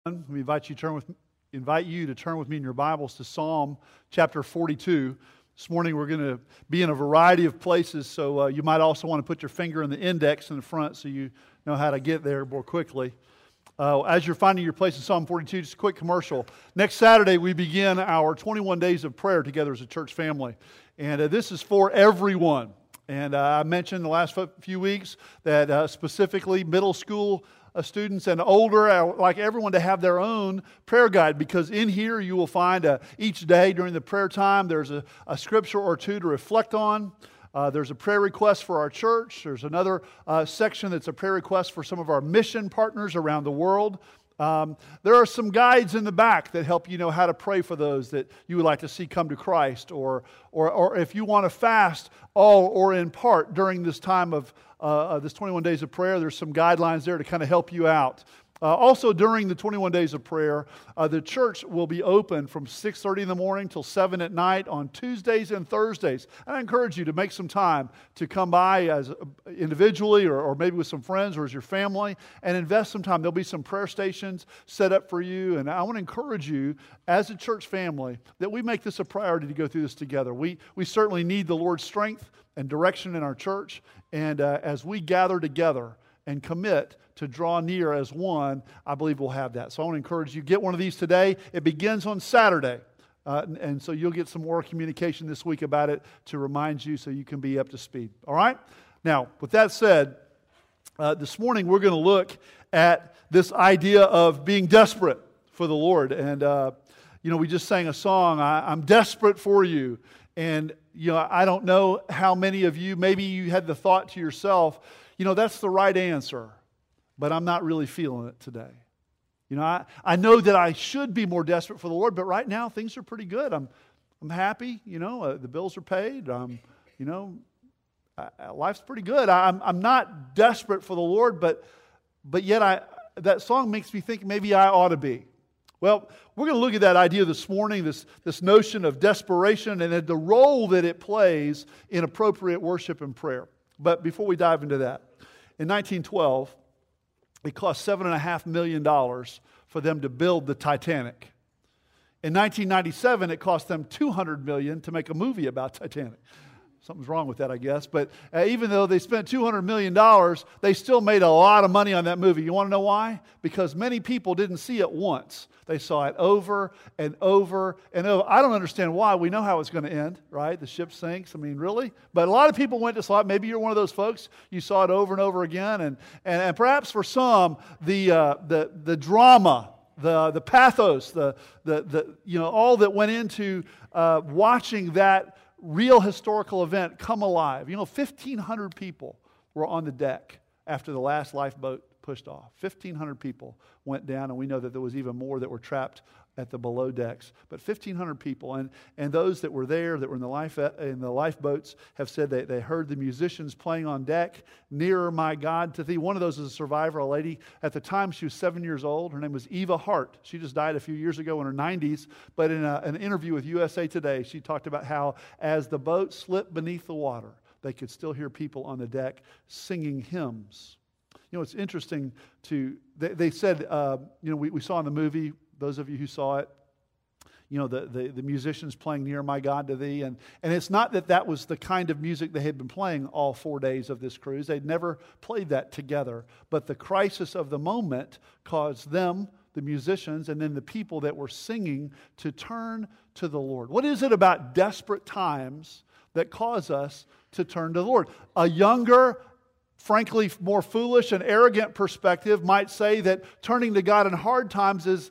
We invite you to turn with me in your Bibles to Psalm chapter 42. This morning we're going to be in a variety of places, so you might also want to put your finger in the index in the front so you know how to get there more quickly. As you're finding your place in Psalm 42, just a quick commercial. Next Saturday we begin our 21 days of prayer together as a church family, and this is for everyone. And I mentioned the last few weeks that specifically middle school students and older, I would like everyone to have their own prayer guide, because in here you will find each day during the prayer time there's a scripture or two to reflect on. There's a prayer request for our church. There's another section that's a prayer request for some of our mission partners around the world. There are some guides in the back that help you know how to pray for those that you would like to see come to Christ, or if you want to fast all or in part during this time of this 21 days of prayer, there's some guidelines there to kind of help you out. Also, during the 21 days of prayer, the church will be open from 6:30 in the morning till 7 at night on Tuesdays and Thursdays. And I encourage you to make some time to come by as individually or maybe with some friends or as your family and invest some time. There'll be some prayer stations set up for you. And I want to encourage you as a church family that we make this a priority to go through this together. We certainly need the Lord's strength and direction in our church. And as we gather together and commit to draw near as one, I believe we'll have that. So I want to encourage you, get one of these today. It begins on Saturday. And so you'll get some more communication this week about it to remind you so you can be up to speed. All right? Now, with that said, this morning we're going to look at this idea of being desperate for the Lord. And, we just sang a song, I'm desperate for you. And, I don't know how many of you, maybe you had the thought to yourself, that's the right answer, but I'm not really feeling it today. I know that I should be more desperate for the Lord, but right now things are pretty good. I'm happy, the bills are paid, life's pretty good. I'm not desperate for the Lord, but yet that song makes me think maybe I ought to be. Well, we're going to look at that idea this morning, this notion of desperation and the role that it plays in appropriate worship and prayer. But before we dive into that, in 1912, it cost $7.5 million for them to build the Titanic. In 1997, it cost them $200 million to make a movie about Titanic. Something's wrong with that, I guess. But even though they spent $200 million, they still made a lot of money on that movie. You want to know why? Because many people didn't see it once. They saw it over and over and over. I don't understand why. We know how it's going to end, right? The ship sinks. I mean, really? But a lot of people went to saw it. Maybe you're one of those folks. You saw it over and over again. And perhaps for some, the drama, the pathos, all that went into watching that real historical event come alive. 1,500 people were on the deck after the last lifeboat pushed off. 1,500 people went down, and we know that there was even more that were trapped at the below decks. But 1,500 people, and those that were there, that were in the lifeboats, have said they heard the musicians playing on deck, "Nearer, My God, to Thee." One of those is a survivor, a lady. At the time, she was 7 years old. Her name was Eva Hart. She just died a few years ago in her 90s. But in an interview with USA Today, she talked about how as the boat slipped beneath the water, they could still hear people on the deck singing hymns. It's interesting they said, we saw in the movie, those of you who saw it, the musicians playing "Near My God to Thee." And it's not that was the kind of music they had been playing all 4 days of this cruise. They'd never played that together. But the crisis of the moment caused them, the musicians, and then the people that were singing to turn to the Lord. What is it about desperate times that cause us to turn to the Lord? A younger, frankly, more foolish and arrogant perspective might say that turning to God in hard times is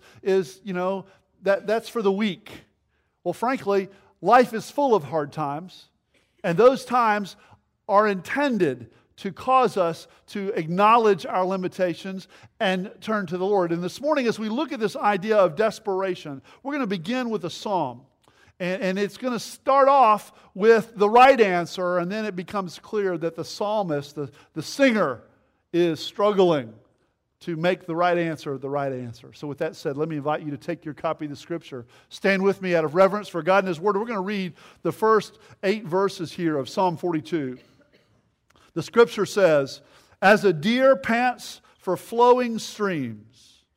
that's for the weak. Well, frankly, life is full of hard times, and those times are intended to cause us to acknowledge our limitations and turn to the Lord. And this morning, as we look at this idea of desperation, we're going to begin with a psalm. And it's going to start off with the right answer, and then it becomes clear that the psalmist, the singer, is struggling to make the right answer the right answer. So with that said, let me invite you to take your copy of the Scripture. Stand with me out of reverence for God and His Word. We're going to read the first 8 verses here of Psalm 42. The Scripture says, "As a deer pants for flowing streams,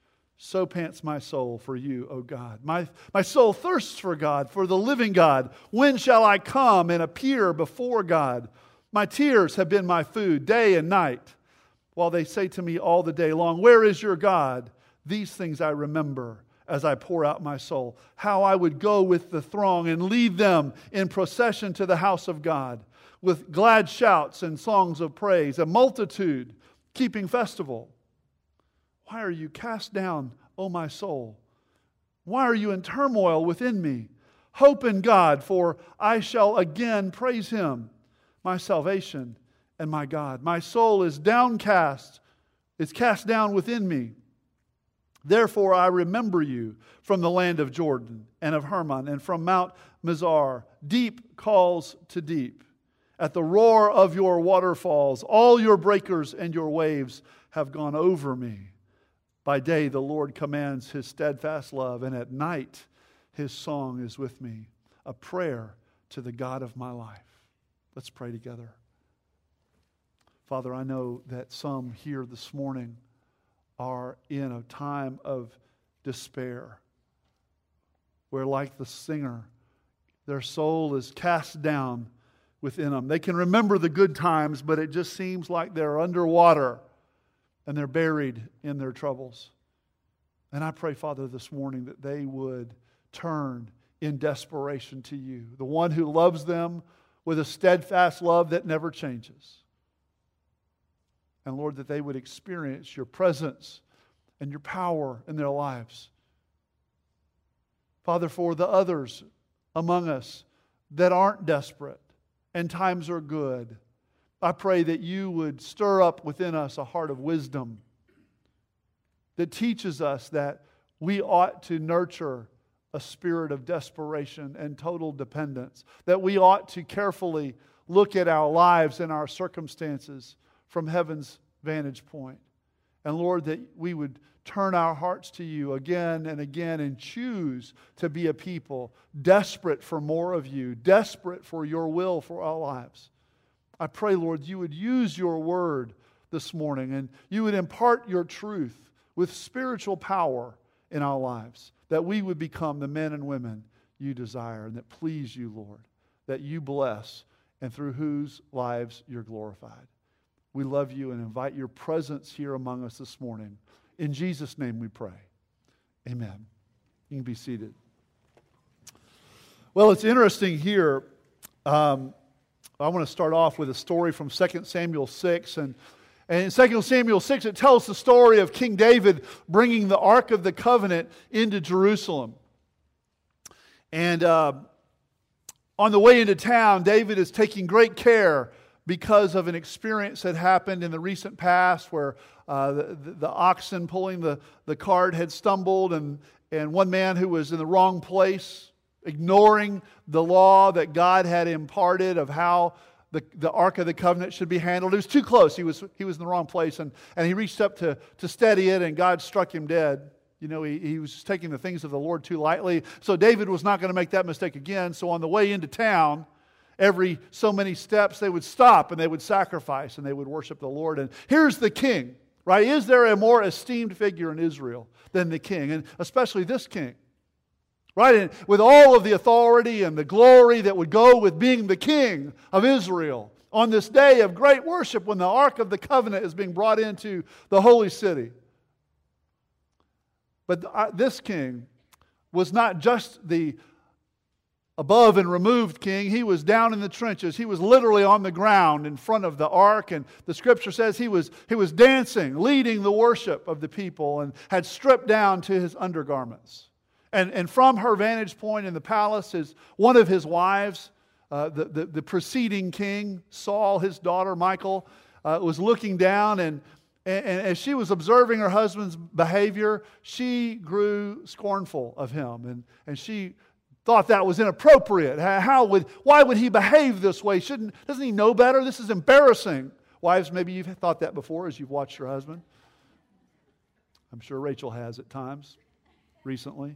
So pants my soul for you, O God. My soul thirsts for God, for the living God. When shall I come and appear before God? My tears have been my food day and night, while they say to me all the day long, where is your God? These things I remember as I pour out my soul. How I would go with the throng and lead them in procession to the house of God, with glad shouts and songs of praise, a multitude keeping festival. Why are you cast down, O my soul? Why are you in turmoil within me? Hope in God, for I shall again praise Him, my salvation and my God. My soul is downcast, is cast down within me. Therefore I remember you from the land of Jordan and of Hermon and from Mount Mizar. Deep calls to deep. At the roar of your waterfalls, all your breakers and your waves have gone over me. By day the Lord commands His steadfast love, and at night His song is with me, a prayer to the God of my life. Let's pray together. Father, I know that some here this morning are in a time of despair, where like the singer, their soul is cast down within them. They can remember the good times, but it just seems like they're underwater and they're buried in their troubles. And I pray, Father, this morning that they would turn in desperation to You, the one who loves them with a steadfast love that never changes. And Lord, that they would experience Your presence and Your power in their lives. Father, for the others among us that aren't desperate and times are good, I pray that You would stir up within us a heart of wisdom that teaches us that we ought to nurture a spirit of desperation and total dependence, that we ought to carefully look at our lives and our circumstances from heaven's vantage point. And Lord, that we would turn our hearts to You again and again and choose to be a people desperate for more of You, desperate for Your will for our lives. I pray, Lord, You would use Your word this morning and You would impart Your truth with spiritual power in our lives, that we would become the men and women You desire and that please You, Lord, that You bless and through whose lives You're glorified. We love You and invite Your presence here among us this morning. In Jesus' name we pray. Amen. You can be seated. Well, it's interesting here. I want to start off with a story from 2 Samuel 6. And in 2 Samuel 6, it tells the story of King David bringing the Ark of the Covenant into Jerusalem. And on the way into town, David is taking great care because of an experience that happened in the recent past where the oxen pulling the cart had stumbled and one man who was in the wrong place, ignoring the law that God had imparted of how the Ark of the Covenant should be handled. It was too close. He was in the wrong place, and he reached up to steady it, and God struck him dead. You know, he was just taking the things of the Lord too lightly. So David was not going to make that mistake again. So on the way into town, every so many steps, they would stop and they would sacrifice and they would worship the Lord. And here's the king, right? Is there a more esteemed figure in Israel than the king? And especially this king. Right? And with all of the authority and the glory that would go with being the king of Israel on this day of great worship when the Ark of the Covenant is being brought into the holy city. But this king was not just the above and removed king. He was down in the trenches. He was literally on the ground in front of the ark. And the scripture says he was dancing, leading the worship of the people, and had stripped down to his undergarments. And from her vantage point in the palace, one of his wives, the preceding king, Saul, his daughter Michal, was looking down, and as she was observing her husband's behavior, she grew scornful of him, and she thought that was inappropriate. Why would he behave this way? Doesn't he know better? This is embarrassing. Wives, maybe you've thought that before as you've watched your husband. I'm sure Rachel has at times recently.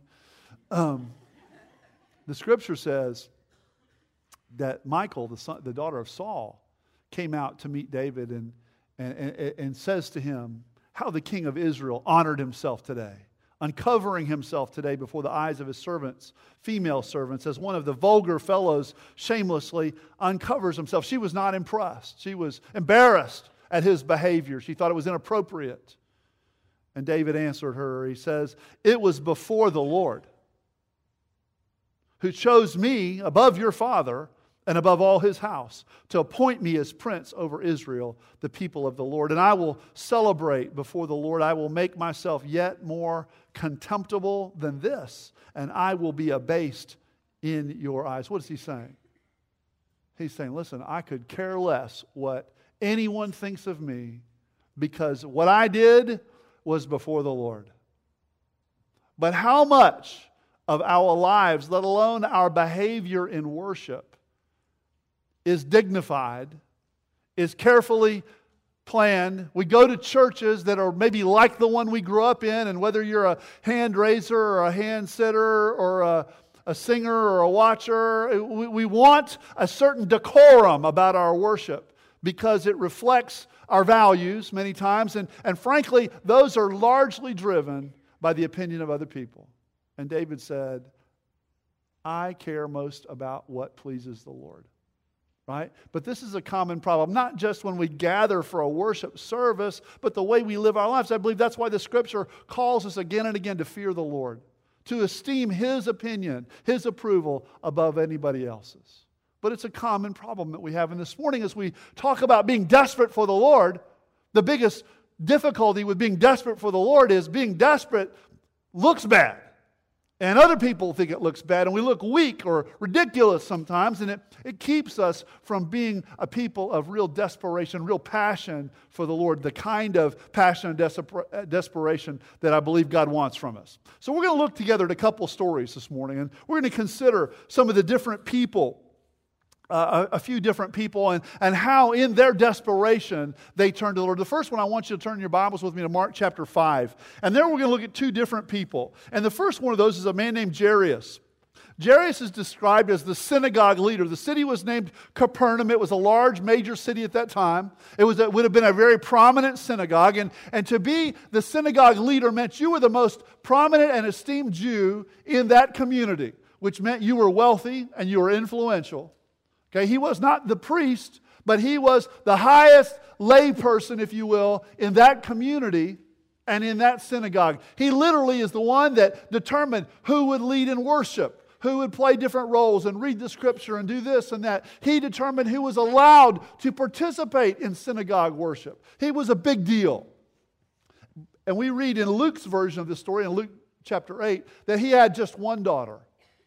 The scripture says that Michal, the daughter of Saul, came out to meet David and says to him how the king of Israel honored himself today. uncovering himself today before the eyes of his servants, female servants, as one of the vulgar fellows shamelessly uncovers himself. She was not impressed. She was embarrassed at his behavior. She thought it was inappropriate. And David answered her. He says, "It was before the Lord, who chose me above your father and above all his house, to appoint me as prince over Israel, the people of the Lord. And I will celebrate before the Lord. I will make myself yet more contemptible than this, and I will be abased in your eyes." What is he saying? He's saying, listen, I could care less what anyone thinks of me, because what I did was before the Lord. But how much of our lives, let alone our behavior in worship, is dignified, is carefully planned. We go to churches that are maybe like the one we grew up in, and whether you're a hand raiser or a hand sitter or a singer or a watcher, we want a certain decorum about our worship because it reflects our values many times, and frankly, those are largely driven by the opinion of other people. And David said, I care most about what pleases the Lord. Right? But this is a common problem, not just when we gather for a worship service, but the way we live our lives. I believe that's why the Scripture calls us again and again to fear the Lord, to esteem His opinion, His approval above anybody else's. But it's a common problem that we have. And this morning, as we talk about being desperate for the Lord, the biggest difficulty with being desperate for the Lord is being desperate looks bad. And other people think it looks bad, and we look weak or ridiculous sometimes, and it keeps us from being a people of real desperation, real passion for the Lord, the kind of passion and desperation that I believe God wants from us. So we're going to look together at a couple stories this morning, and we're going to consider some of the different people, a few different people, and how in their desperation they turn to the Lord. The first one, I want you to turn your Bibles with me to Mark chapter 5. And there we're going to look at two different people. And the first one of those is a man named Jairus. Jairus is described as the synagogue leader. The city was named Capernaum. It was a large, major city at that time. It would have been a very prominent synagogue. And to be the synagogue leader meant you were the most prominent and esteemed Jew in that community, which meant you were wealthy and you were influential. Okay, he was not the priest, but he was the highest lay person, if you will, in that community and in that synagogue. He literally is the one that determined who would lead in worship, who would play different roles and read the Scripture and do this and that. He determined who was allowed to participate in synagogue worship. He was a big deal. And we read in Luke's version of the story, in Luke chapter 8, that he had just one daughter.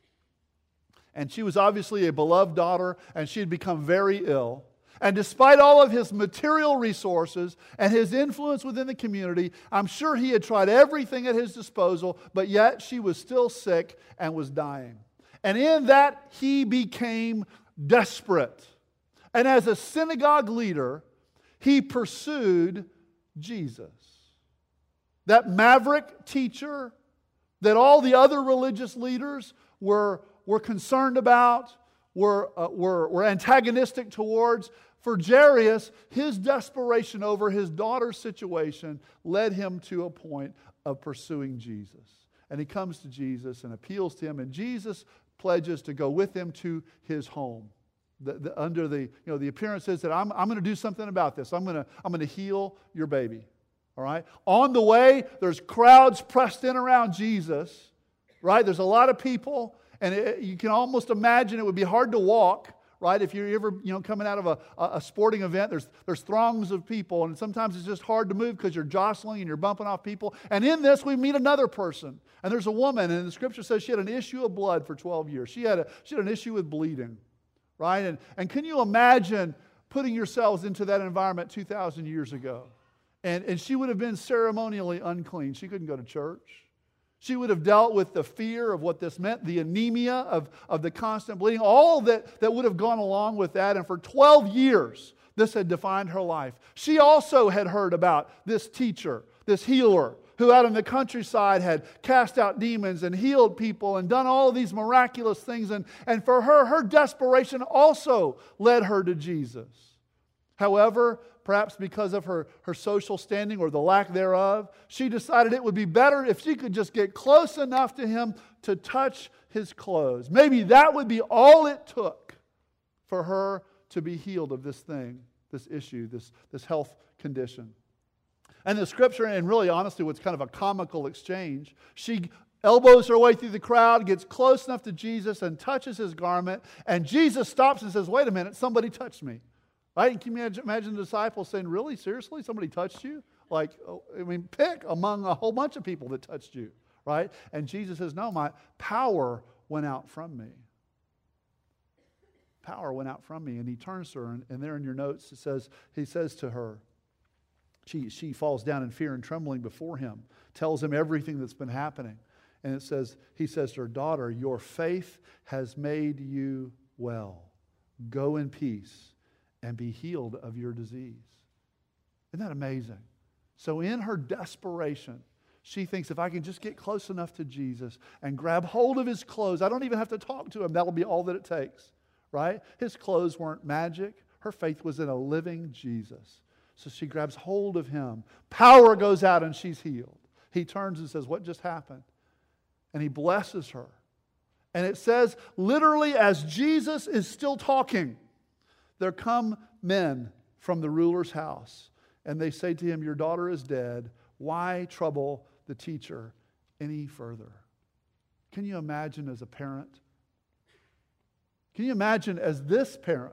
And she was obviously a beloved daughter, and she had become very ill. And despite all of his material resources and his influence within the community, I'm sure he had tried everything at his disposal, but yet she was still sick and was dying. And in that, he became desperate. And as a synagogue leader, he pursued Jesus. That maverick teacher that all the other religious leaders were concerned about, were antagonistic towards. For Jairus, his desperation over his daughter's situation led him to a point of pursuing Jesus. And he comes to Jesus and appeals to him, and Jesus pledges to go with him to his home. Under the appearances that I'm going to do something about this. I'm going to heal your baby. All right. On the way, there's crowds pressed in around Jesus. Right. There's a lot of people. And you can almost imagine it would be hard to walk, right? If you're ever, coming out of a sporting event, there's throngs of people, and sometimes it's just hard to move because you're jostling and you're bumping off people. And in this, we meet another person, and there's a woman, and the Scripture says she had an issue of blood for 12 years. She had an issue with bleeding, right? And can you imagine putting yourselves into that environment 2,000 years ago? And she would have been ceremonially unclean. She couldn't go to church. She would have dealt with the fear of what this meant, the anemia of the constant bleeding, all that would have gone along with that. And for 12 years, this had defined her life. She also had heard about this teacher, this healer, who out in the countryside had cast out demons and healed people and done all of these miraculous things. And for her desperation also led her to Jesus. However, perhaps because of her social standing or the lack thereof, she decided it would be better if she could just get close enough to him to touch his clothes. Maybe that would be all it took for her to be healed of this thing, this issue, this health condition. And the scripture, and really honestly what's kind of a comical exchange, she elbows her way through the crowd, gets close enough to Jesus and touches his garment, and Jesus stops and says, wait a minute, somebody touched me. Right? And can you imagine the disciples saying, really? Seriously? Somebody touched you? Pick among a whole bunch of people that touched you. Right? And Jesus says, no, my power went out from me. Power went out from me. And he turns to her, and there in your notes, he says to her, she falls down in fear and trembling before him, tells him everything that's been happening. And he says to her, daughter, your faith has made you well. Go in peace and be healed of your disease. Isn't that amazing? So in her desperation, she thinks, if I can just get close enough to Jesus and grab hold of his clothes, I don't even have to talk to him. That'll be all that it takes, right? His clothes weren't magic. Her faith was in a living Jesus. So she grabs hold of him. Power goes out and she's healed. He turns and says, what just happened? And he blesses her. And it says, literally, as Jesus is still talking, there come men from the ruler's house, and they say to him, your daughter is dead. Why trouble the teacher any further? Can you imagine as a parent? Can you imagine as this parent?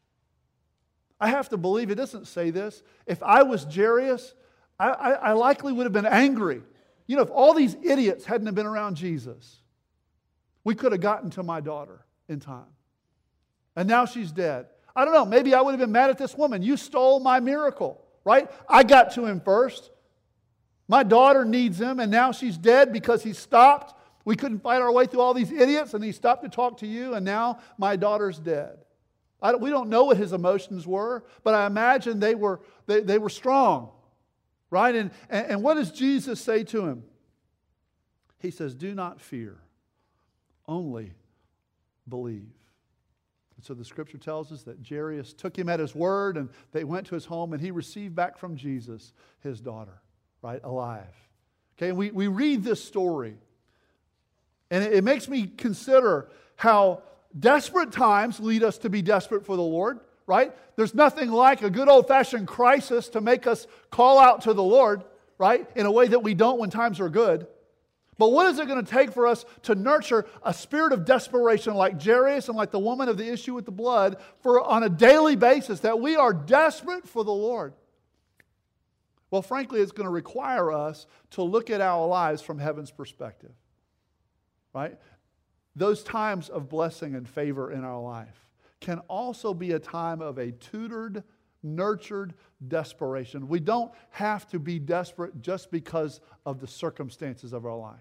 I have to believe it doesn't say this. If I was Jairus, I likely would have been angry. You know, if all these idiots hadn't have been around Jesus, we could have gotten to my daughter in time. And now she's dead. I don't know, maybe I would have been mad at this woman. You stole my miracle, right? I got to him first. My daughter needs him, and now she's dead because he stopped. We couldn't fight our way through all these idiots, and he stopped to talk to you, and now my daughter's dead. We don't know what his emotions were, but I imagine they were strong, right? And what does Jesus say to him? He says, do not fear, only believe. So the scripture tells us that Jairus took him at his word, and they went to his home, and he received back from Jesus his daughter, right, alive. Okay, and we read this story, and it makes me consider how desperate times lead us to be desperate for the Lord, right? There's nothing like a good old-fashioned crisis to make us call out to the Lord, right, in a way that we don't when times are good. But what is it going to take for us to nurture a spirit of desperation like Jairus and like the woman of the issue with the blood on a daily basis, that we are desperate for the Lord? Well, frankly, it's going to require us to look at our lives from heaven's perspective, right? Those times of blessing and favor in our life can also be a time of a tutored, nurtured desperation. We don't have to be desperate just because of the circumstances of our life.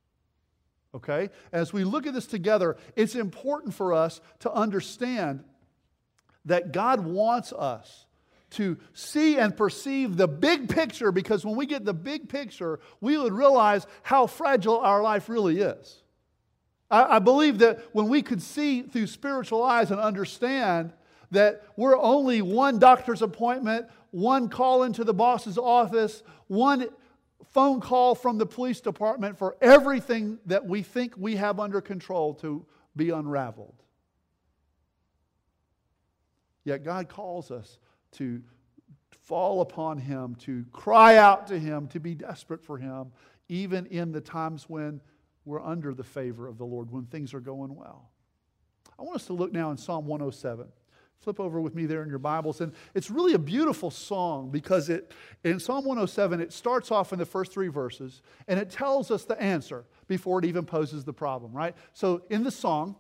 Okay? As we look at this together, it's important for us to understand that God wants us to see and perceive the big picture, because when we get the big picture, we would realize how fragile our life really is. I believe that when we could see through spiritual eyes and understand that we're only one doctor's appointment, one call into the boss's office, one phone call from the police department for everything that we think we have under control to be unraveled. Yet God calls us to fall upon Him, to cry out to Him, to be desperate for Him, even in the times when we're under the favor of the Lord, when things are going well. I want us to look now in Psalm 107. Flip over with me there in your Bibles. And it's really a beautiful song, because in Psalm 107, it starts off in the first 3 verses, and it tells us the answer before it even poses the problem, right? So in the song,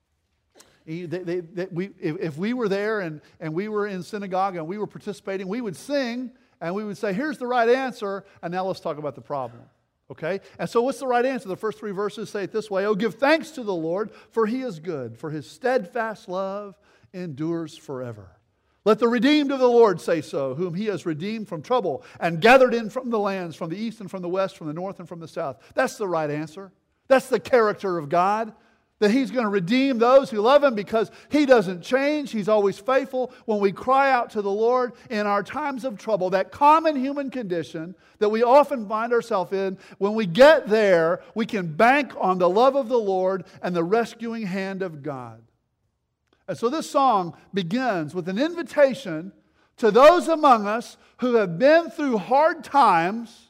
if we were there and we were in synagogue and we were participating, we would sing and we would say, here's the right answer, and now let's talk about the problem. Okay? And so what's the right answer? The first 3 verses say it this way: "Oh, give thanks to the Lord, for He is good, for His steadfast love endures forever. Let the redeemed of the Lord say so, whom He has redeemed from trouble and gathered in from the lands, from the east and from the west, from the north and from the south." That's the right answer. That's the character of God. that He's going to redeem those who love Him because He doesn't change. He's always faithful. When we cry out to the Lord in our times of trouble, that common human condition that we often find ourselves in, when we get there, we can bank on the love of the Lord and the rescuing hand of God. And so this song begins with an invitation to those among us who have been through hard times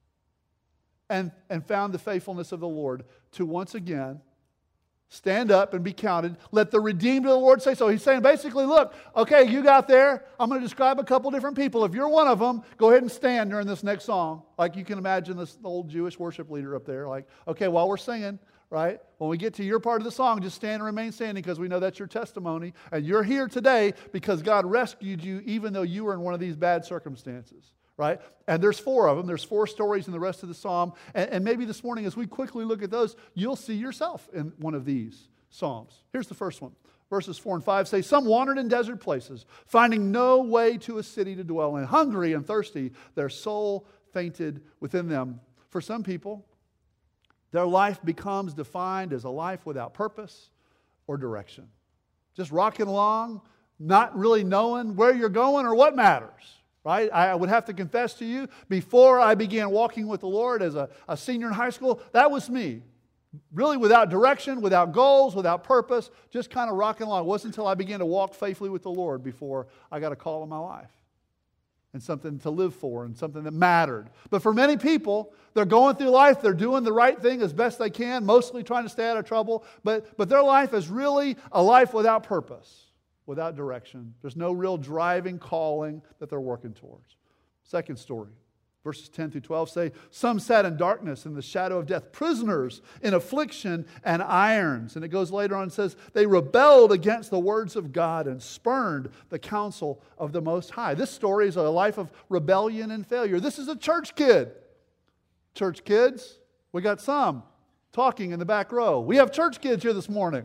and found the faithfulness of the Lord to once again stand up and be counted. Let the redeemed of the Lord say so. He's saying basically, look, okay, you got there. I'm going to describe a couple different people. If you're one of them, go ahead and stand during this next song. Like you can imagine this old Jewish worship leader up there. Like, okay, while we're singing, right? When we get to your part of the song, just stand and remain standing because we know that's your testimony. And you're here today because God rescued you even though you were in one of these bad circumstances. Right? And there's 4 of them. There's 4 stories in the rest of the psalm. And maybe this morning as we quickly look at those, you'll see yourself in one of these psalms. Here's the first one. Verses 4 and 5 say, some wandered in desert places, finding no way to a city to dwell in. Hungry and thirsty, their soul fainted within them. For some people, their life becomes defined as a life without purpose or direction. Just rocking along, not really knowing where you're going or what matters. Right? I would have to confess to you, before I began walking with the Lord as a senior in high school, that was me. Really without direction, without goals, without purpose, just kind of rocking along. It wasn't until I began to walk faithfully with the Lord before I got a call in my life. And something to live for and something that mattered. But for many people, they're going through life, they're doing the right thing as best they can, mostly trying to stay out of trouble, but their life is really a life without purpose. Without direction. There's no real driving calling that they're working towards. Second story, verses 10 through 12 say, some sat in darkness in the shadow of death, prisoners in affliction and irons. And it goes later on and says, they rebelled against the words of God and spurned the counsel of the Most High. This story is a life of rebellion and failure. This is a church kid. Church kids, we got some talking in the back row. We have church kids here this morning.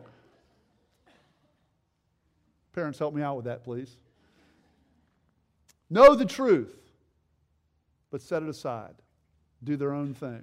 Parents, help me out with that, please. Know the truth, but set it aside. Do their own thing.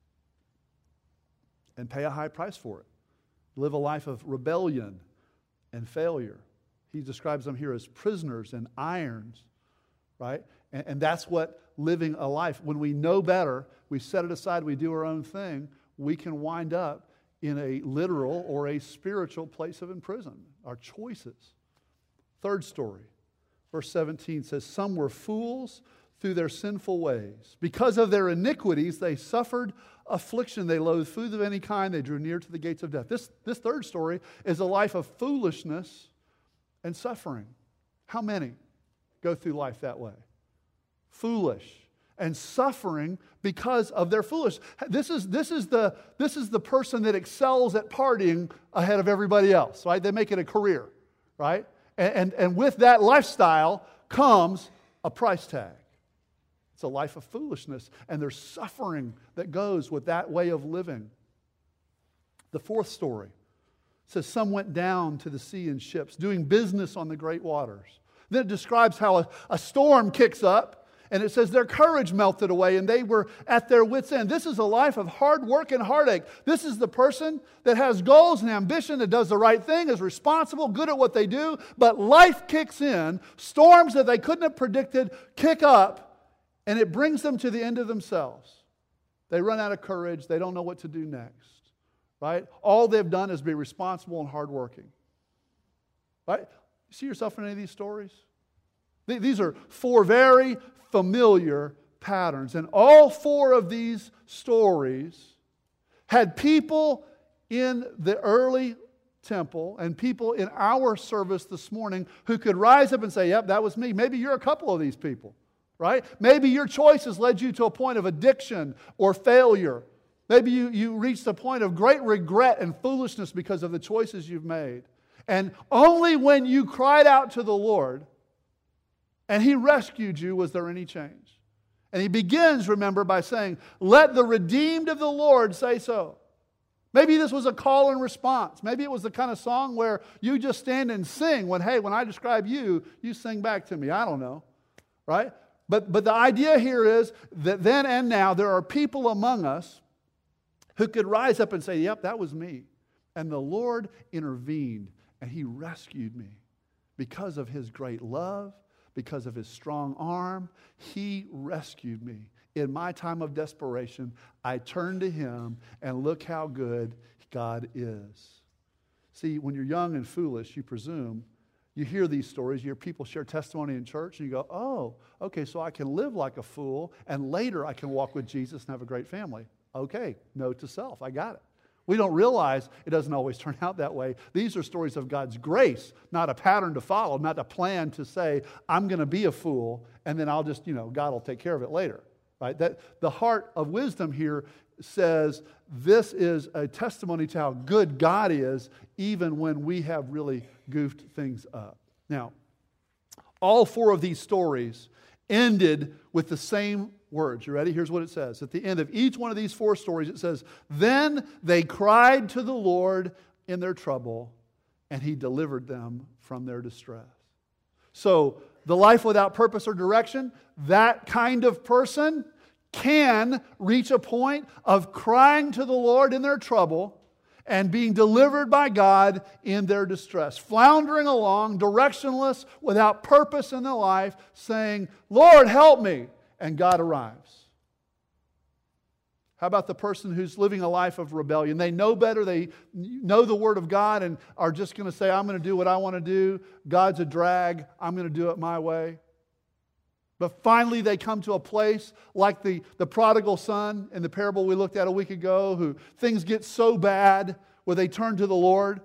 And pay a high price for it. Live a life of rebellion and failure. He describes them here as prisoners in irons, right? And that's what living a life. When we know better, we set it aside, we do our own thing, we can wind up in a literal or a spiritual place of imprisonment. Our choices. Third story, verse 17 says, some were fools through their sinful ways. Because of their iniquities, they suffered affliction. They loathed food of any kind. They drew near to the gates of death. This third story is a life of foolishness and suffering. How many go through life that way? Foolish and suffering because of their foolishness. This is the person that excels at partying ahead of everybody else, right? They make it a career, right? And with that lifestyle comes a price tag. It's a life of foolishness, and there's suffering that goes with that way of living. The fourth story says some went down to the sea in ships, doing business on the great waters. Then it describes how a storm kicks up, and it says their courage melted away and they were at their wits' end. This is a life of hard work and heartache. This is the person that has goals and ambition, that does the right thing, is responsible, good at what they do, but life kicks in, storms that they couldn't have predicted kick up, and it brings them to the end of themselves. They run out of courage. They don't know what to do next, right? All they've done is be responsible and hardworking, right? You see yourself in any of these stories? These are 4 very familiar patterns. And all 4 of these stories had people in the early temple and people in our service this morning who could rise up and say, yep, that was me. Maybe you're a couple of these people, right? Maybe your choices led you to a point of addiction or failure. Maybe you reached a point of great regret and foolishness because of the choices you've made. And only when you cried out to the Lord and He rescued you was there any change. And He begins, remember, by saying, let the redeemed of the Lord say so. Maybe this was a call and response. Maybe it was the kind of song where you just stand and sing when I describe you, you sing back to me. I don't know, right? But the idea here is that then and now there are people among us who could rise up and say, yep, that was me. And the Lord intervened, and He rescued me. Because of His great love, because of His strong arm, He rescued me. In my time of desperation, I turned to Him, and look how good God is. See, when you're young and foolish, you presume, you hear these stories, you hear people share testimony in church, and you go, oh, okay, so I can live like a fool, and later I can walk with Jesus and have a great family. Okay, note to self, I got it. We don't realize it doesn't always turn out that way. These are stories of God's grace, not a pattern to follow, not a plan to say, I'm going to be a fool, and then I'll just, God will take care of it later. Right? That the heart of wisdom here says this is a testimony to how good God is, even when we have really goofed things up. Now, all four of these stories ended with the same words. You ready? Here's what it says. At the end of each one of these four stories, it says, then they cried to the Lord in their trouble, and He delivered them from their distress. So, the life without purpose or direction, that kind of person can reach a point of crying to the Lord in their trouble and being delivered by God in their distress. Floundering along, directionless, without purpose in their life, saying, Lord, help me. And God arrives. How about the person who's living a life of rebellion? They know better, they know the Word of God, and are just going to say, I'm going to do what I want to do. God's a drag. I'm going to do it my way. But finally they come to a place like the prodigal son in the parable we looked at a week ago, who things get so bad where they turn to the Lord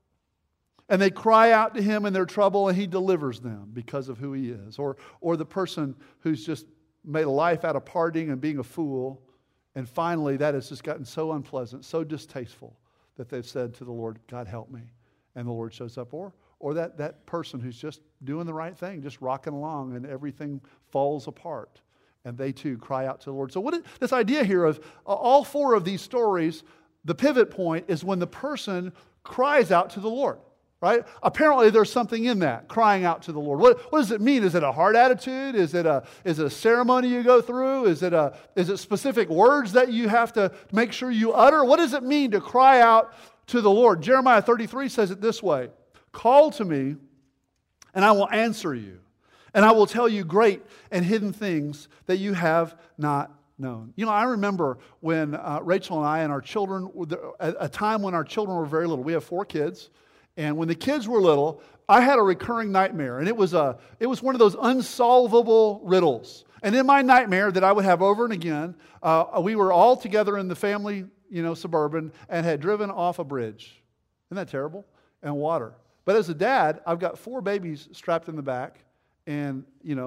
and they cry out to Him in their trouble, and He delivers them because of who He is. Or the person who's just made a life out of partying and being a fool, and finally that has just gotten so unpleasant, so distasteful, that they've said to the Lord, God help me. And the Lord shows up. Or that person who's just doing the right thing, just rocking along, and everything falls apart. And they too cry out to the Lord. So what is this idea here of all four of these stories, the pivot point is when the person cries out to the Lord. Right? Apparently there's something in that, crying out to the Lord. What does it mean? Is it a heart attitude? Is it a ceremony you go through? Is it specific words that you have to make sure you utter? What does it mean to cry out to the Lord? Jeremiah 33 says it this way, call to me, and I will answer you, and I will tell you great and hidden things that you have not known. I remember when Rachel and I and our children, a time when our children were very little. We have 4 kids. And when the kids were little, I had a recurring nightmare. And it was one of those unsolvable riddles. And in my nightmare that I would have over and again, we were all together in the family, suburban, and had driven off a bridge. Isn't that terrible? And water. But as a dad, I've got 4 babies strapped in the back. And,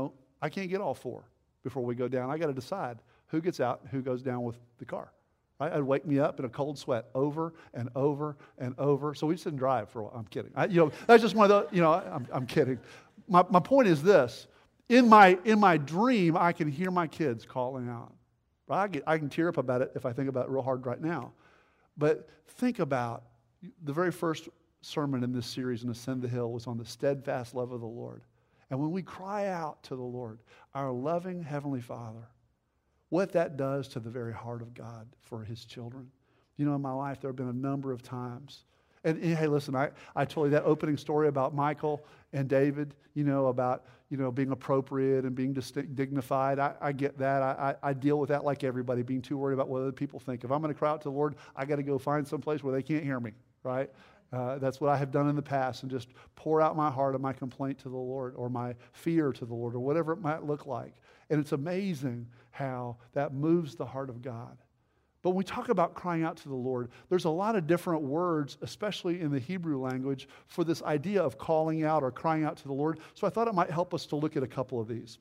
I can't get all 4 before we go down. I got to decide who gets out and who goes down with the car. Right? It'd wake me up in a cold sweat over and over and over. So we just didn't drive for a while. I'm kidding. That's just one of the, I'm kidding. My point is this. In my dream, I can hear my kids calling out. Right? I can tear up about it if I think about it real hard right now. But think about the very first sermon in this series in Ascend the Hill was on the steadfast love of the Lord. And when we cry out to the Lord, our loving Heavenly Father, what that does to the very heart of God for His children. In my life, there have been a number of times. And hey, listen, I told you that opening story about Michael and David, about, being appropriate and being dignified. I get that. I deal with that like everybody, being too worried about what other people think. If I'm going to cry out to the Lord, I got to go find some place where they can't hear me, right? That's what I have done in the past, and just pour out my heart and my complaint to the Lord, or my fear to the Lord, or whatever it might look like. And it's amazing how that moves the heart of God. But when we talk about crying out to the Lord, there's a lot of different words, especially in the Hebrew language, for this idea of calling out or crying out to the Lord. So I thought it might help us to look at a couple of these.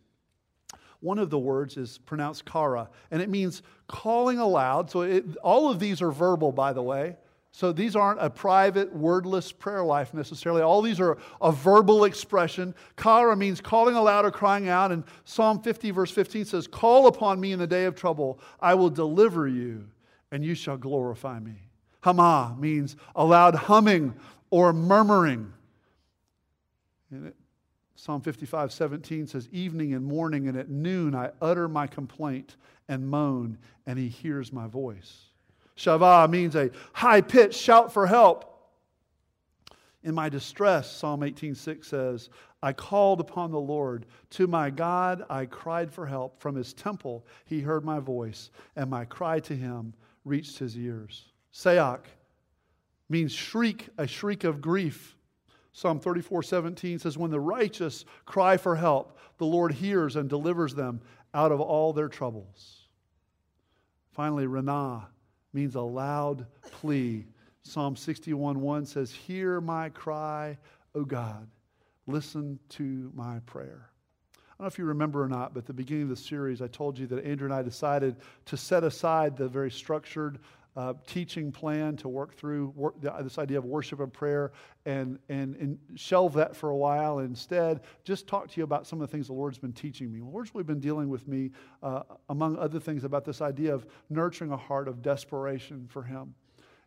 One of the words is pronounced kara, and it means calling aloud. So all of these are verbal, by the way. So these aren't a private, wordless prayer life necessarily. All these are a verbal expression. Kara means calling aloud or crying out. And Psalm 50 verse 15 says, call upon me in the day of trouble. I will deliver you, and you shall glorify me. Hama means a loud humming or murmuring. And Psalm 55:17 says, evening and morning and at noon I utter my complaint and moan, and He hears my voice. Shavah means a high-pitched shout for help. In my distress, Psalm 18:6 says, I called upon the Lord. To my God I cried for help. From his temple he heard my voice, and my cry to him reached his ears. Seach means shriek, a shriek of grief. Psalm 34:17 says, when the righteous cry for help, the Lord hears and delivers them out of all their troubles. Finally, Ranah means a loud plea. Psalm 61:1 says, hear my cry, O God. Listen to my prayer. I don't know if you remember or not, but at the beginning of the series, I told you that Andrew and I decided to set aside the very structured teaching plan to work through this idea of worship and prayer and shelve that for a while, and instead just talk to you about some of the things the Lord's been teaching me. The Lord's really been dealing with me, among other things, about this idea of nurturing a heart of desperation for Him.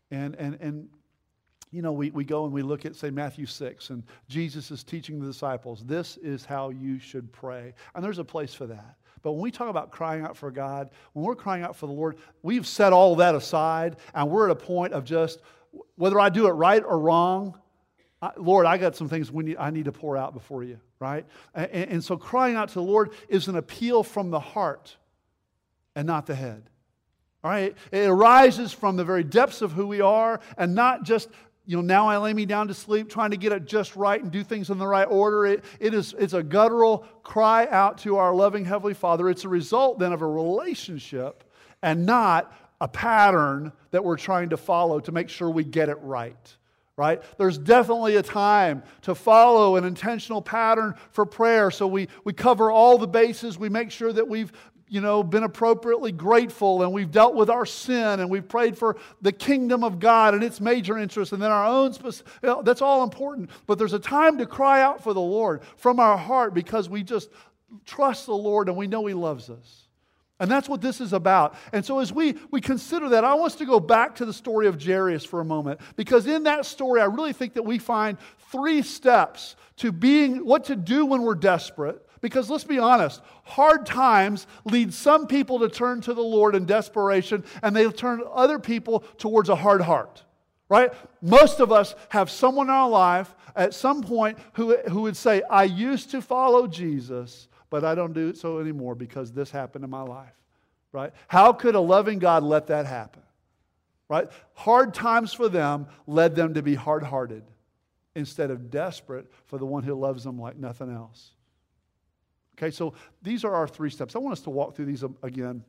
And you know, we go and we look at, say, Matthew 6, and Jesus is teaching the disciples, this is how you should pray. And there's a place for that. But when we talk about crying out for God, when we're crying out for the Lord, we've set all that aside, and we're at a point of just, whether I do it right or wrong, Lord, I got some things I need to pour out before you, right? And so crying out to the Lord is an appeal from the heart and not the head. All right? It arises from the very depths of who we are, and not just, now I lay me down to sleep trying to get it just right and do things in the right order. It's a guttural cry out to our loving Heavenly Father. It's a result then of a relationship and not a pattern that we're trying to follow to make sure we get it right. Right? There's definitely a time to follow an intentional pattern for prayer. So we cover all the bases. We make sure that we've been appropriately grateful, and we've dealt with our sin, and we've prayed for the kingdom of God and its major interests, and then our own that's all important. But there's a time to cry out for the Lord from our heart, because we just trust the Lord and we know He loves us. And that's what this is about. And so as we consider that, I want us to go back to the story of Jairus for a moment, because in that story I really think that we find 3 steps to what to do when we're desperate. Because let's be honest, hard times lead some people to turn to the Lord in desperation, and they turn other people towards a hard heart. Right? Most of us have someone in our life at some point who would say, I used to follow Jesus, but I don't do it so anymore because this happened in my life. Right? How could a loving God let that happen? Right? Hard times for them led them to be hard-hearted instead of desperate for the one who loves them like nothing else. Okay, so these are our 3 steps. I want us to walk through these again.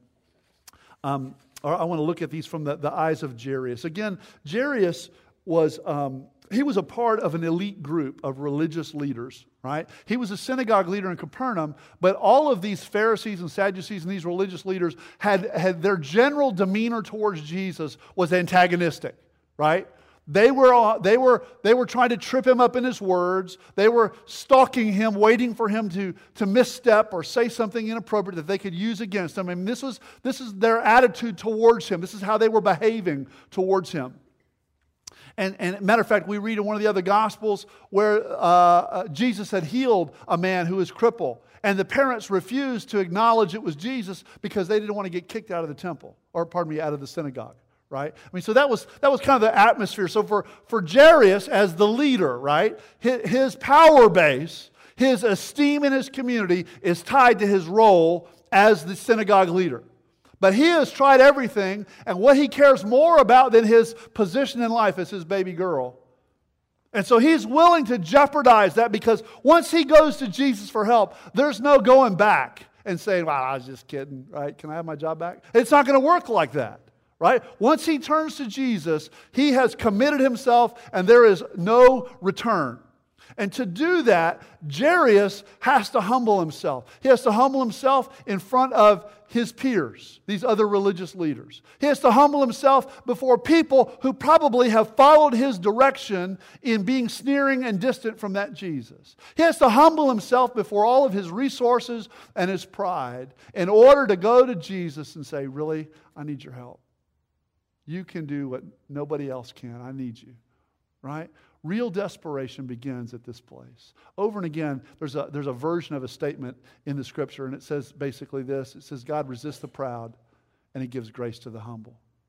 I want to look at these from the eyes of Jairus. Again, Jairus was he was a part of an elite group of religious leaders, right? He was a synagogue leader in Capernaum, but all of these Pharisees and Sadducees and these religious leaders had their general demeanor towards Jesus was antagonistic, right? They were trying to trip him up in his words. They were stalking him, waiting for him to misstep or say something inappropriate that they could use against him. I mean, this is their attitude towards him. This is how they were behaving towards him. And matter of fact, we read in one of the other Gospels where Jesus had healed a man who was crippled. And the parents refused to acknowledge it was Jesus because they didn't want to get kicked out of the temple, or out of the synagogue. Right? I mean, so that was kind of the atmosphere. So for Jairus as the leader, right, his power base, his esteem in his community is tied to his role as the synagogue leader. But he has tried everything, and what he cares more about than his position in life is his baby girl. And so he's willing to jeopardize that, because once he goes to Jesus for help, there's no going back and saying, well, I was just kidding, right? Can I have my job back? It's not going to work like that. Right? Once he turns to Jesus, he has committed himself, and there is no return. And to do that, Jairus has to humble himself. He has to humble himself in front of his peers, these other religious leaders. He has to humble himself before people who probably have followed his direction in being sneering and distant from that Jesus. He has to humble himself before all of his resources and his pride in order to go to Jesus and say, really, I need your help. You can do what nobody else can. I need you. Right? Real desperation begins at this place. Over and again, there's a version of a statement in the Scripture, and it says basically this. It says, God resists the proud, and He gives grace to the humble.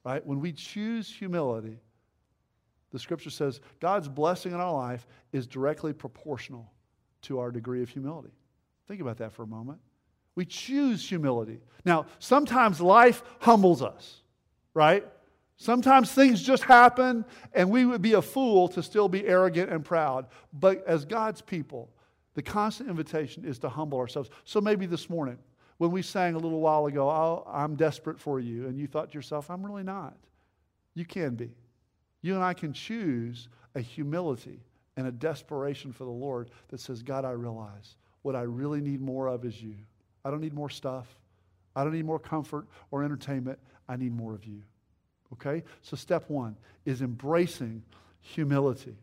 right? When we choose humility, the Scripture says God's blessing in our life is directly proportional to our degree of humility. Think about that for a moment. We choose humility. Now, sometimes life humbles us, right? Sometimes things just happen, and we would be a fool to still be arrogant and proud. But as God's people, the constant invitation is to humble ourselves. So maybe this morning, when we sang a little while ago, "Oh, I'm desperate for you," and you thought to yourself, "I'm really not." You can be. You and I can choose a humility and a desperation for the Lord that says, "God, I realize what I really need more of is you. I don't need more stuff. I don't need more comfort or entertainment. I need more of you." Okay? So step one is embracing humility.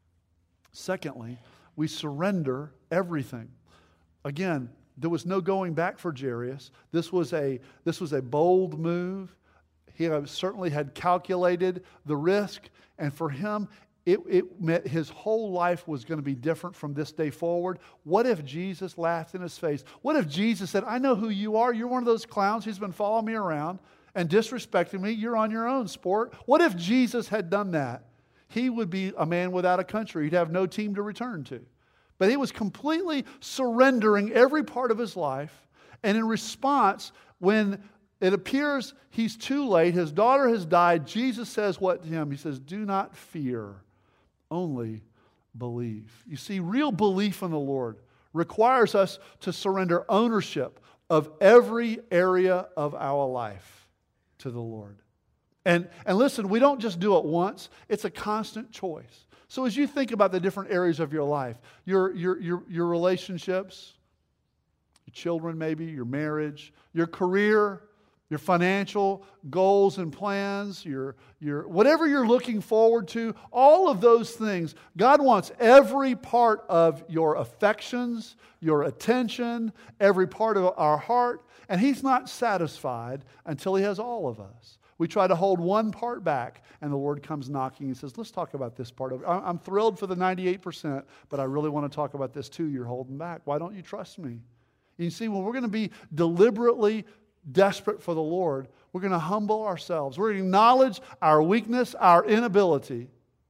Secondly, we surrender everything. Again, there was no going back for Jairus. This was a bold move. He certainly had calculated the risk, and for him, it meant his whole life was going to be different from this day forward. What if Jesus laughed in his face? What if Jesus said, "I know who you are. You're one of those clowns who's been following me around and disrespecting me. You're on your own, sport." What if Jesus had done that? He would be a man without a country. He'd have no team to return to. But he was completely surrendering every part of his life. And in response, when it appears he's too late, his daughter has died, Jesus says what to him? He says, "Do not fear, only believe." You see, real belief in the Lord requires us to surrender ownership of every area of our life to the Lord. And listen, we don't just do it once. It's a constant choice. So as you think about the different areas of your life, your relationships, your children maybe, your marriage, your career, your financial goals and plans, your whatever you're looking forward to, all of those things, God wants every part of your affections, your attention, every part of our heart, and He's not satisfied until He has all of us. We try to hold one part back, and the Lord comes knocking and says, "Let's talk about this part of it. I'm thrilled for the 98%, but I really want to talk about this too. You're holding back. Why don't you trust me?" You see, when we're going to be deliberately desperate for the Lord, we're going to humble ourselves. We're going to acknowledge our weakness, our inability.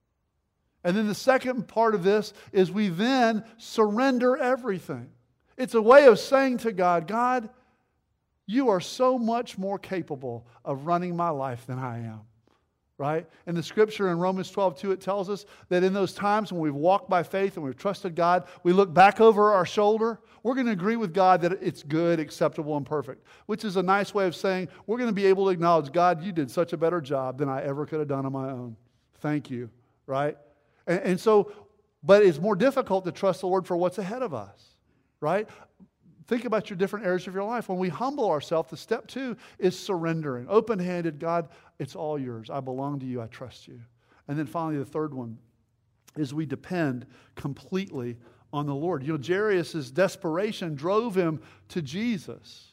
And then the second part of this is we then surrender everything. It's a way of saying to God, "God, you are so much more capable of running my life than I am." Right? In the Scripture in Romans 12:2, it tells us that in those times when we've walked by faith and we've trusted God, we look back over our shoulder, we're going to agree with God that it's good, acceptable, and perfect. Which is a nice way of saying we're going to be able to acknowledge, "God, you did such a better job than I ever could have done on my own. Thank you." Right? And so, but it's more difficult to trust the Lord for what's ahead of us. Right? Think about your different areas of your life. When we humble ourselves, the step two is surrendering. Open-handed, "God, it's all yours. I belong to you. I trust you." And then finally, the third one is we depend completely on the Lord. You know, Jairus' desperation drove him to Jesus.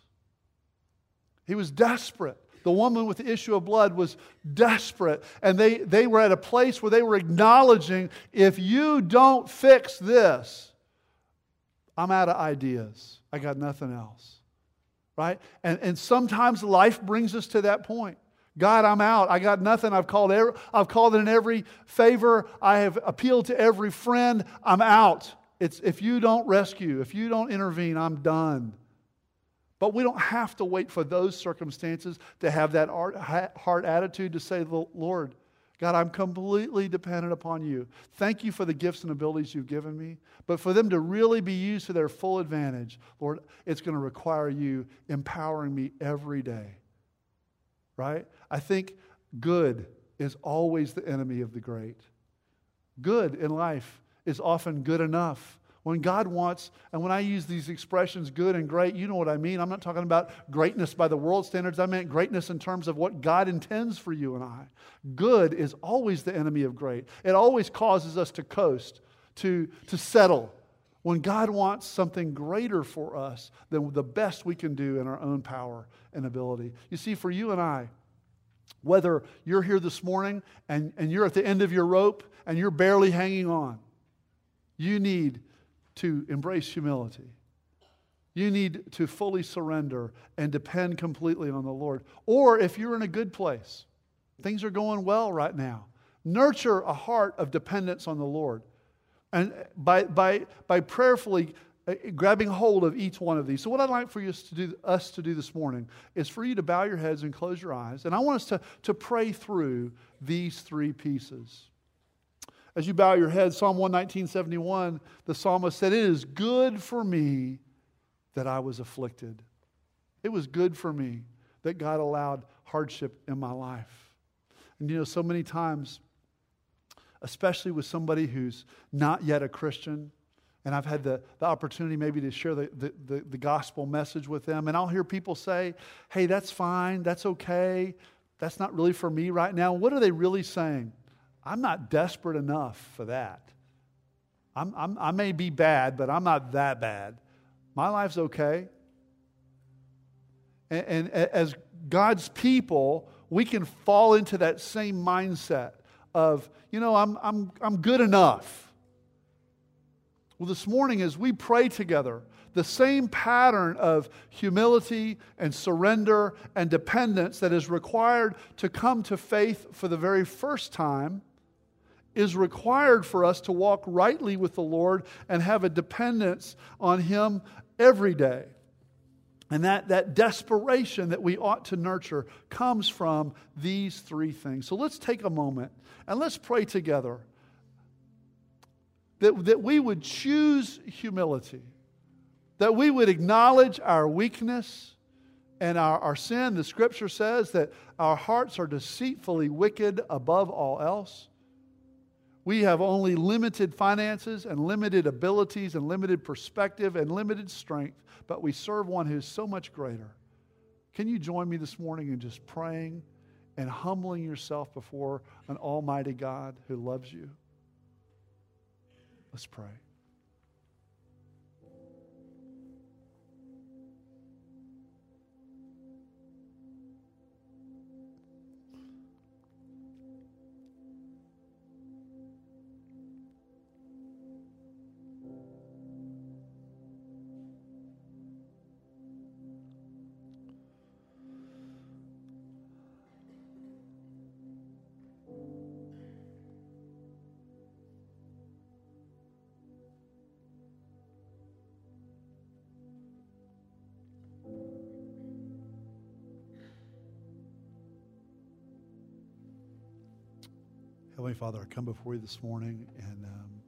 He was desperate. The woman with the issue of blood was desperate. And they were at a place where they were acknowledging, "If you don't fix this, I'm out of ideas. I got nothing else." Right? And sometimes life brings us to that point. "God, I'm out. I got nothing. I've called in every favor. I have appealed to every friend. I'm out. If you don't rescue, if you don't intervene, I'm done." But we don't have to wait for those circumstances to have that heart attitude to say, "Lord, God, I'm completely dependent upon you. Thank you for the gifts and abilities you've given me. But for them to really be used to their full advantage, Lord, it's going to require you empowering me every day." Right? I think good is always the enemy of the great. Good in life is often good enough. When God wants, and when I use these expressions, good and great, you know what I mean. I'm not talking about greatness by the world standards. I meant greatness in terms of what God intends for you and I. Good is always the enemy of great. It always causes us to coast, to settle. When God wants something greater for us than the best we can do in our own power and ability. You see, for you and I, whether you're here this morning and you're at the end of your rope and you're barely hanging on, you need to embrace humility. You need to fully surrender and depend completely on the Lord. Or if you're in a good place, Things are going well right now. Nurture a heart of dependence on the Lord. And by prayerfully grabbing hold of each one of these. So what I'd like for us to do this morning is for you to bow your heads and close your eyes. And I want us to pray through these three pieces. As you bow your head, Psalm 119:71, the psalmist said, "It is good for me that I was afflicted." It was good for me that God allowed hardship in my life. And you know, so many times, especially with somebody who's not yet a Christian, and I've had the opportunity maybe to share the gospel message with them, and I'll hear people say, "Hey, that's fine, that's okay, that's not really for me right now." What are they really saying? I'm not desperate enough for that. I may be bad, but I'm not that bad. My life's okay. And as God's people, we can fall into that same mindset of, you know, I'm good enough. Well, this morning as we pray together, the same pattern of humility and surrender and dependence that is required to come to faith for the very first time is required for us to walk rightly with the Lord and have a dependence on Him every day. And that desperation that we ought to nurture comes from these three things. So let's take a moment and let's pray together that we would choose humility, that we would acknowledge our weakness and our sin. The Scripture says that our hearts are deceitfully wicked above all else. We have only limited finances and limited abilities and limited perspective and limited strength, but we serve one who is so much greater. Can you join me this morning in just praying and humbling yourself before an almighty God who loves you? Let's pray. Heavenly Father, I come before you this morning and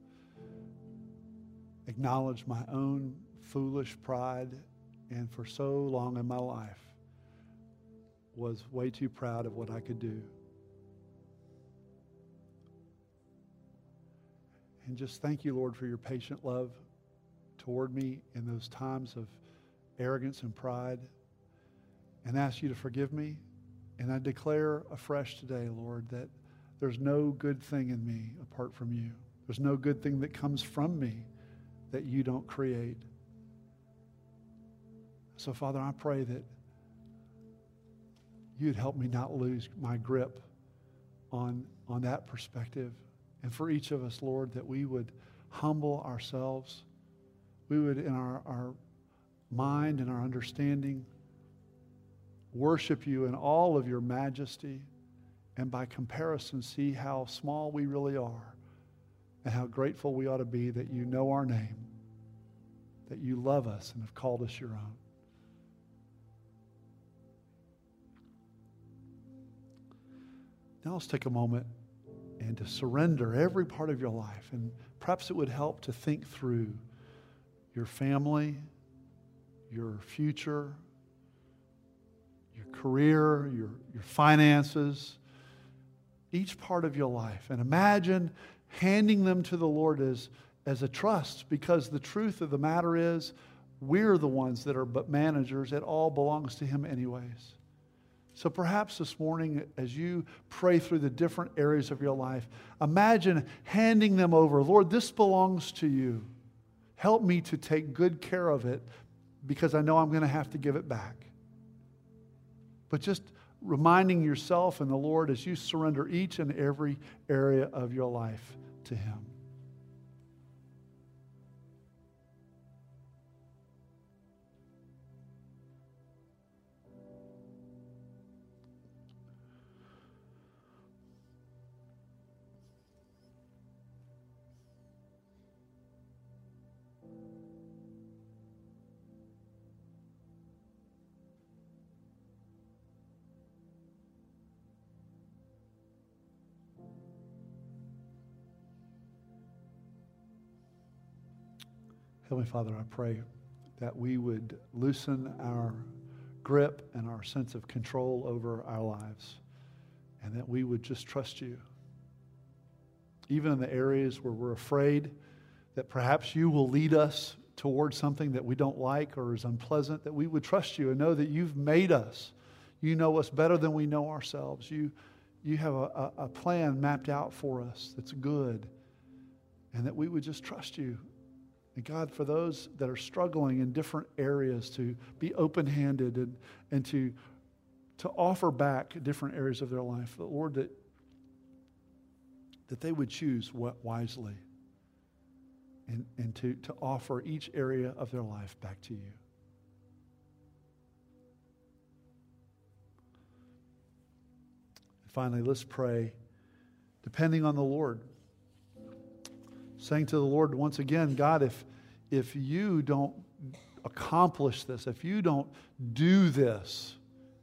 acknowledge my own foolish pride, and for so long in my life was way too proud of what I could do. And just thank you, Lord, for your patient love toward me in those times of arrogance and pride, and ask you to forgive me. And I declare afresh today, Lord, that there's no good thing in me apart from you. There's no good thing that comes from me that you don't create. So, Father, I pray that you'd help me not lose my grip on that perspective. And for each of us, Lord, that we would humble ourselves. We would, in our mind and our understanding, worship you in all of your majesty, and by comparison see how small we really are and how grateful we ought to be that you know our name, that you love us and have called us your own. Now let's take a moment and to surrender every part of your life. And perhaps it would help to think through your family, your future, your career, your finances, each part of your life. And imagine handing them to the Lord as a trust, because the truth of the matter is we're the ones that are but managers. It all belongs to Him anyways. So perhaps this morning, as you pray through the different areas of your life, imagine handing them over. Lord, this belongs to you. Help me to take good care of it, because I know I'm going to have to give it back. But just reminding yourself and the Lord as you surrender each and every area of your life to Him. Heavenly Father, I pray that we would loosen our grip and our sense of control over our lives, and that we would just trust you. Even in the areas where we're afraid that perhaps you will lead us towards something that we don't like or is unpleasant, that we would trust you and know that you've made us. You know us better than we know ourselves. You have a plan mapped out for us that's good, and that we would just trust you. And God, for those that are struggling in different areas, to be open-handed and to offer back different areas of their life, but Lord, that they would choose wisely and to offer each area of their life back to you. Finally, let's pray, depending on the Lord. Saying to the Lord once again, God, if you don't accomplish this, if you don't do this,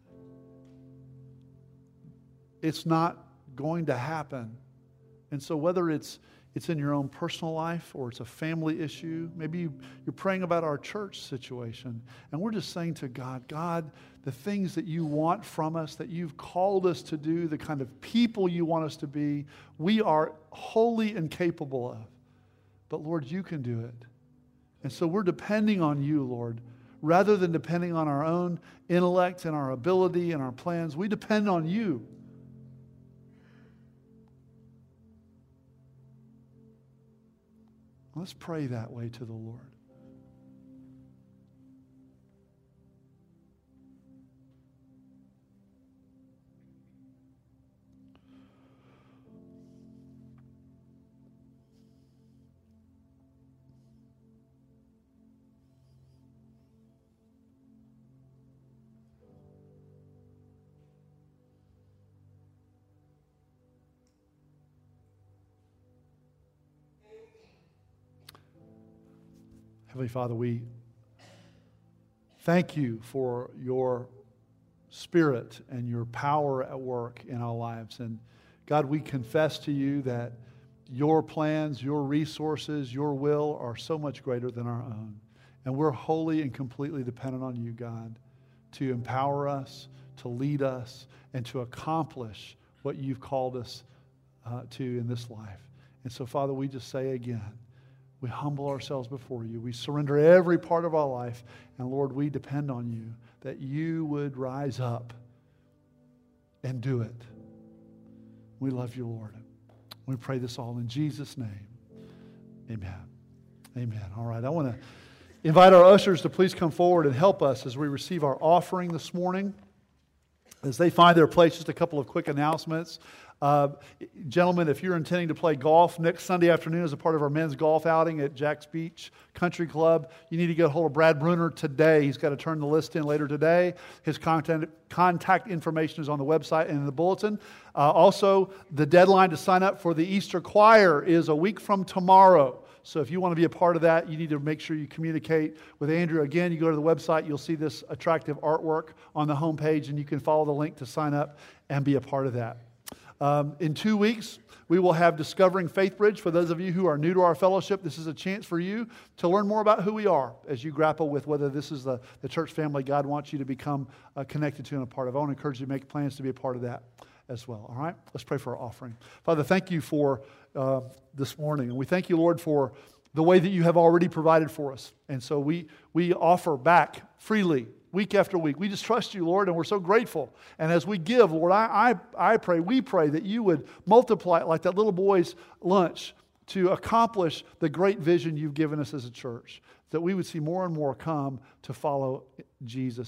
it's not going to happen. And so whether it's in your own personal life or it's a family issue, maybe you're praying about our church situation, and we're just saying to God, God, the things that you want from us, that you've called us to do, the kind of people you want us to be, we are wholly incapable of. But Lord, you can do it. And so we're depending on you, Lord. Rather than depending on our own intellect and our ability and our plans, we depend on you. Let's pray that way to the Lord. Heavenly Father, we thank you for your Spirit and your power at work in our lives. And God, we confess to you that your plans, your resources, your will are so much greater than our own. And we're wholly and completely dependent on you, God, to empower us, to lead us, and to accomplish what you've called us to in this life. And so, Father, we just say again, we humble ourselves before you. We surrender every part of our life. And Lord, we depend on you that you would rise up and do it. We love you, Lord. We pray this all in Jesus' name. Amen. Amen. All right. I want to invite our ushers to please come forward and help us as we receive our offering this morning. As they find their place, just a couple of quick announcements. Gentlemen, if you're intending to play golf next Sunday afternoon as a part of our men's golf outing at Jack's Beach Country Club, you need to get a hold of Brad Bruner today. He's got to turn the list in later today. His contact information is on the website and in the bulletin. Also, the deadline to sign up for the Easter choir is a week from tomorrow. So if you want to be a part of that, you need to make sure you communicate with Andrew. Again, you go to the website, you'll see this attractive artwork on the homepage, and you can follow the link to sign up and be a part of that. In 2 weeks, we will have Discovering Faith Bridge. For those of you who are new to our fellowship, this is a chance for you to learn more about who we are as you grapple with whether this is the church family God wants you to become connected to and a part of. I want to encourage you to make plans to be a part of that as well. All right? Let's pray for our offering. Father, thank you for this morning. And we thank you, Lord, for the way that you have already provided for us. And so we offer back freely week after week. We just trust you, Lord, and we're so grateful. And as we give, Lord, we pray that you would multiply it like that little boy's lunch to accomplish the great vision you've given us as a church, that we would see more and more come to follow Jesus.